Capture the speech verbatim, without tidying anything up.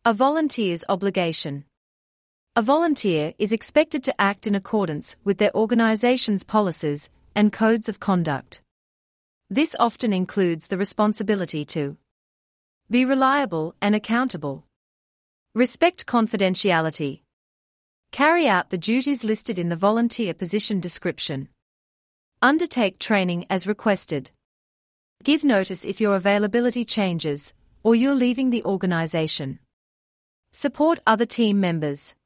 A volunteer's obligation. A volunteer is expected to act in accordance with their organization's policies and codes of conduct. This often includes the responsibility to be reliable and accountable, respect confidentiality, carry out the duties listed in the volunteer position description, undertake training as requested, give notice if your availability changes or you're leaving the organization, support other team members.